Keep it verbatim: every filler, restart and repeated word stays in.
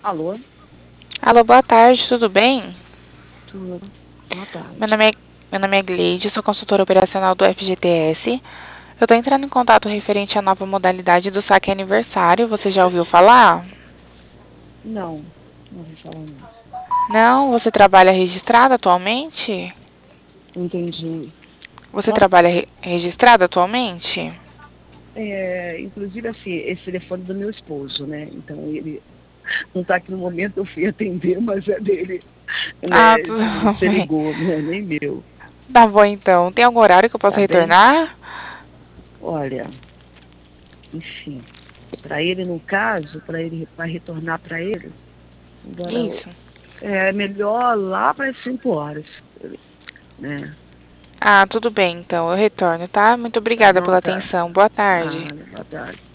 Alô? Alô, boa tarde, tudo bem? Tudo. Boa Meu tarde. nome é, meu nome é Gleide, sou consultora operacional do F G T S. Eu estou entrando em contato referente à nova modalidade do saque aniversário. Você já ouviu falar? Não, não ouvi falar não. Não? Você trabalha registrado atualmente? Entendi. Você Nossa, trabalha re registrado atualmente? é, inclusive assim, esse telefone é do meu esposo, né? Então ele não está aqui no momento, eu fui atender, mas é dele, Ah, né? tudo Se você bem. ligou, não é nem meu, Tá bom então. Tem algum horário que eu possa tá bem? retornar? Olha, enfim, para ele no caso, para ele vai retornar para ele, agora Isso. é melhor lá para as cinco horas, né? Ah, tudo bem então. Eu retorno, tá? Muito Tá obrigada bom, pela tá? atenção. Boa tarde. Nada, boa tarde.